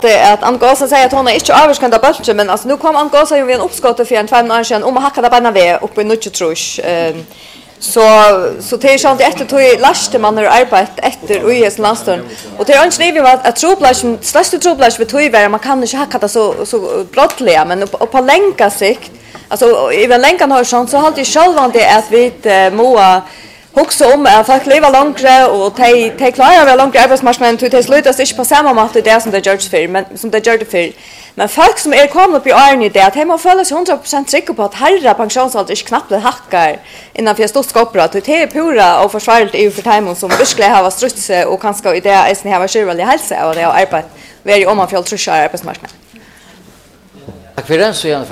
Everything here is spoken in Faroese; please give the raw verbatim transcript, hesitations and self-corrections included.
Det är att Angosa säger att hon är inte överskande av bölten, men alltså, nu kom Angosa ju vid en uppskott för en två år sedan om att hacka det bara ved uppe i Nutjetrus. Um, så så det är sånt efter tog last man har arbetat efter U S landstön. Och det är inte ni vi var att troplagen största troplagen för tog var man kan inte hacka det så så brottliga, men och på länka sikt alltså i den länkan har sånt så har det självande att vi uh, moa också om att folk lever längre och de de klarar väl längre arbetsmarknaden till det slutas inte på samma måte det som det görs för men som det gör det för men folk som är kommit upp i åren i det att de har fått sig hundra procent säkra på att herra pensionsålder inte knappt hackar innan för stort skapra att det är pura och försvarligt i för timon som verkligen har struts och kanske i det är sen har själva hälsa och det har arbetat väldigt om man får truscha arbetsmarknaden. Tack för den så